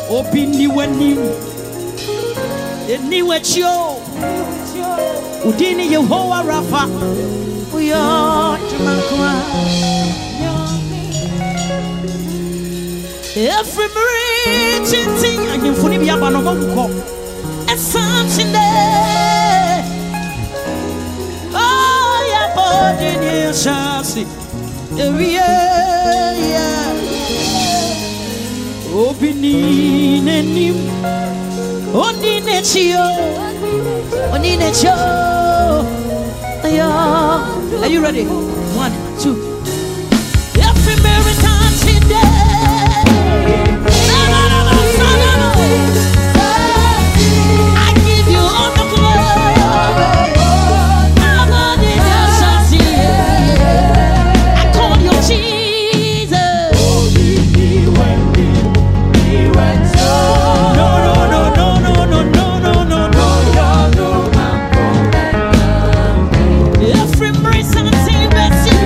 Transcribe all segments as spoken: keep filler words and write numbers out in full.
Obini wanim. Eni wechio. Udini Yehovah Rapha. Uyo tumakwa. Every breathing thing I can fully be about no go. And something there. Oh, yeah, body near chassis. Yeah, yeah. Obini nenim. Oni nechio. Oni nechio. Yeah. Are you ready? One, two. Every marathon today. I give you all the glory. I'm on the I call you Jesus. No, no, no, no, no, no, no, no, no, no. Every embrace and sing best in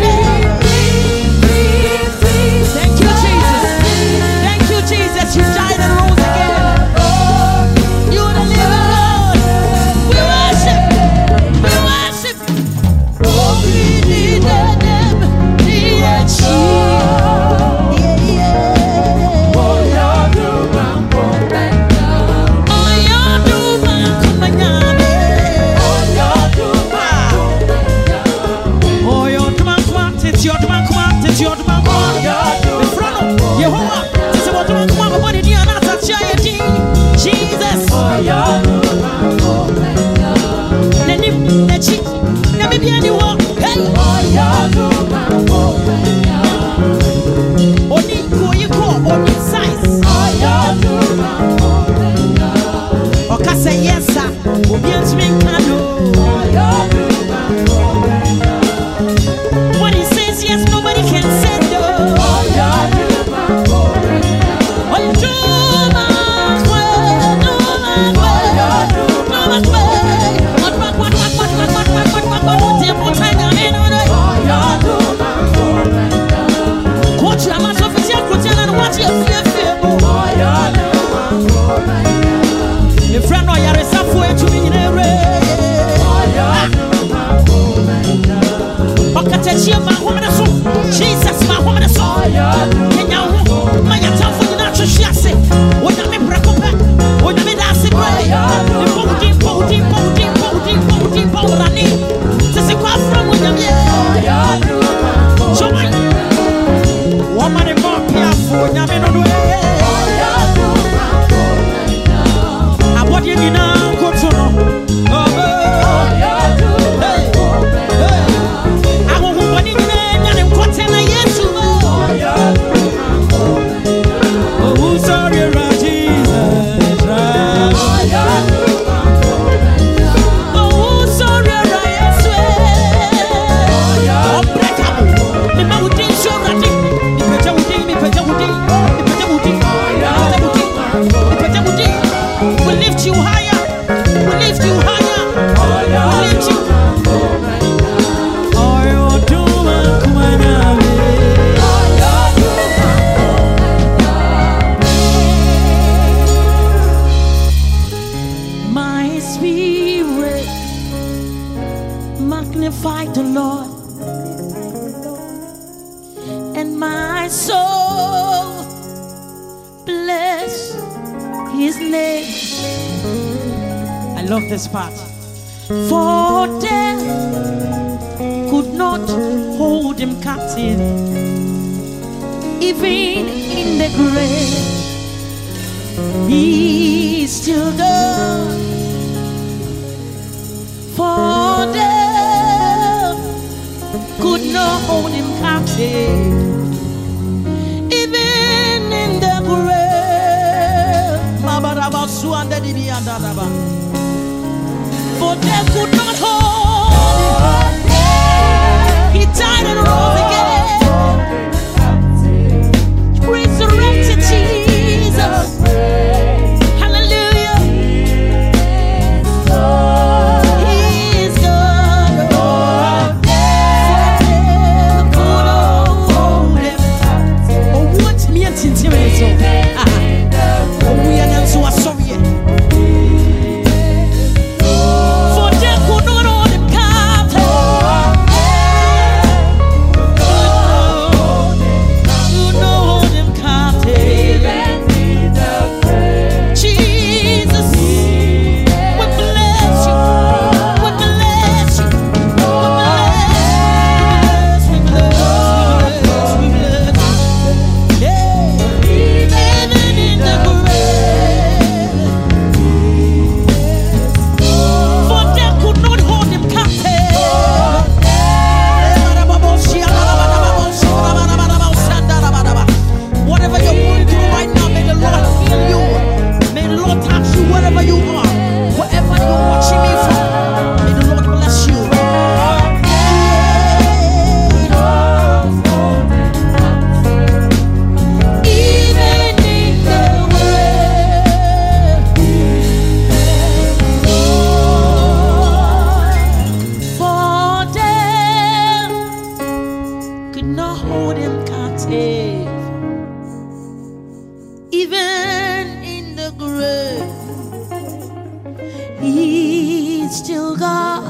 Thank you, Jesus. Thank you, Jesus. You died and rose again. You are the living Lord. We worship. We worship. Oh, we need them. Need a child. Yeah, yeah. Oh, you're the one for that. Oh, you're the one for my name. Oh, you're the one for that. Oh, you're the one for my name. It's your the one for my name. It's your the one for my name. In front of Yehovah. It's what the one for my body. The other touch your Jesus. Oh, you're the one for that. Let him, let him, let me be anyone. Hey. Oh, you're the one for that. Only go you go, only size. Oh, you're the one for that. Okay, say yes, sir. Obedience me, cano. Oh, you're the one for that. When he says yes, nobody can say no. Oh, you're the one for that. Oh, you do my way, do my way, do my way. What, what, what, what, what, what, what, what, what, what, what, what, time I'm in on it. Oh, you're the one for that. Coach, I'm not official, coach, and watch your fear, fear. Oh, you're the one for that. If friend or you're a software to me in a ray. Oh, you're the one for that. Okatechia, my woman, Jesus, my woman, so. Oh, you're the one for that. My town for the natural chassis. What I mean, Bracopa. What I mean, that's it, right? The Podi, Podi, Podi, Podi, Podi, Podi. This is quite from with them, yeah. So, woman, and more for Yamin on the way. I want you in now, go to know. Oh, hey, hey. I want one in there and I'm quoting a yes to know. Oh, sorry, Jesus. Oh, sorry, yes. Oh, break up. The mountain show that me. We lift you higher. We lift you higher. We lift you. My spirit magnify the Lord, and my soul bless His name. I love this part. For death could not hold him captive, even in the grave. He's still God. For death could not hold him captive, even in the grave. For death could not hold him. He died and rose again. Resurrected Jesus. Hallelujah. He is God. For death could not hold him. Oh, what me and Tintin? Oh, we Even in the grave, He's still God.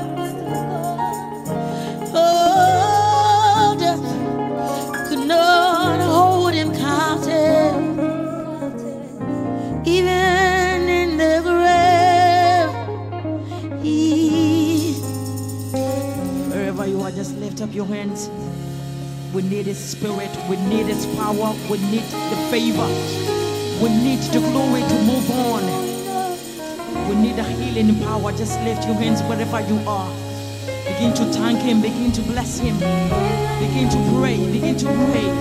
Oh, death could not hold Him captive. Even in the grave, He. Wherever you are, just lift up your hands. We need His Spirit. We need His power. We need the favor. We need the glory to move on. We need the healing power. Just lift your hands wherever you are. Begin to thank Him. Begin to bless Him. Begin to pray. Begin to pray.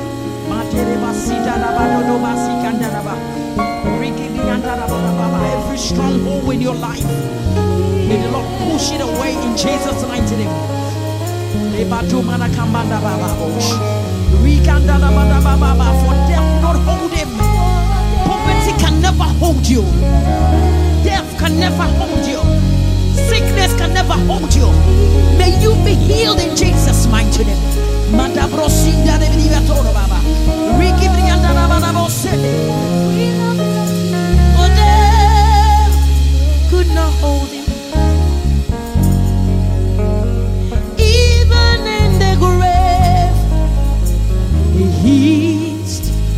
Every stronghold in your life, may the Lord push it away in Jesus' mighty name. For death not hold Him. Poverty can never hold you. Death can never hold you. Sickness can never hold you. May you be healed in Jesus' mighty name. Oh, death could not hold Him. Even in the grave, He's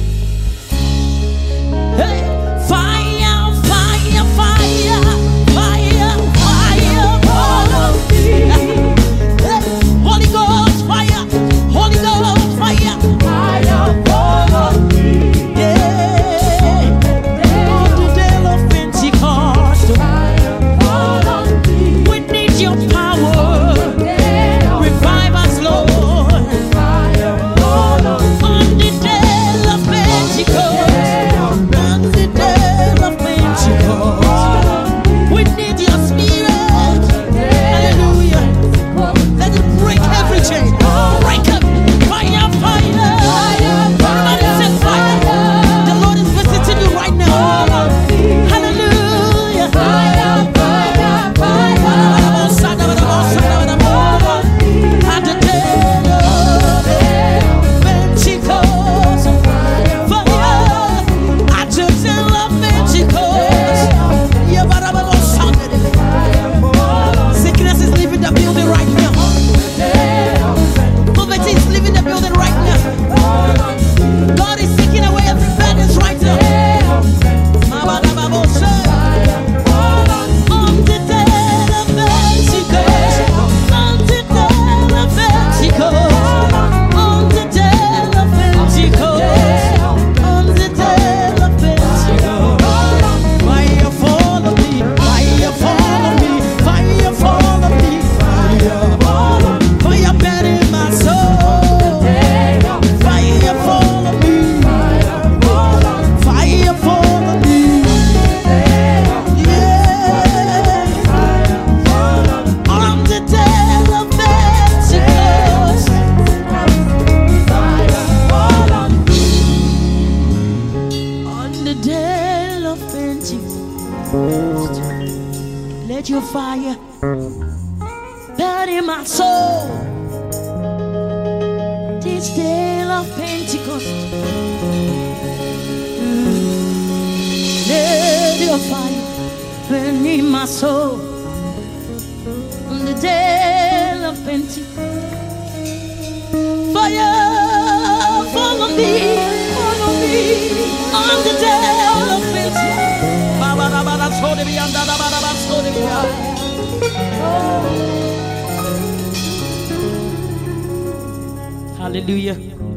hey, fire, fire, fire, fire, fire, all of me. Holy Ghost, fire, Holy Ghost, fire, fire, all of me. Yeah, on the day of Pentecost, fire, all of me. We need Your power. Revive us, Lord. Fire, all of me. On the day of Pentecost, on the day of Pentecost, we need Your Spirit. Hallelujah. Let it break every chain. Break up. Fire, fire. I said fire. The Lord is visiting you right now. Hallelujah. Fire, fire, fire. At the day of Pentecost, fire. At the day of Pentecost, sickness is leaving the building right now. Poverty is leaving the building right now. God is taking away every burden right now. On the day of Pentecost, on the day of Pentecost, on the day of Pentecost, on the day of Pentecost, fire fall on me, fire fall on me, fire fall on me, fire, fire burn in my soul, fire fall on me, fire fall on me, yeah, on the day of Pentecost, on the day of Pentecost, let Your fire burn in my soul. This day of Pentecost, let Your fire burn in my soul. On the day of Pentecost, fire follow me, follow me. On the day of Pentecost, hallelujah.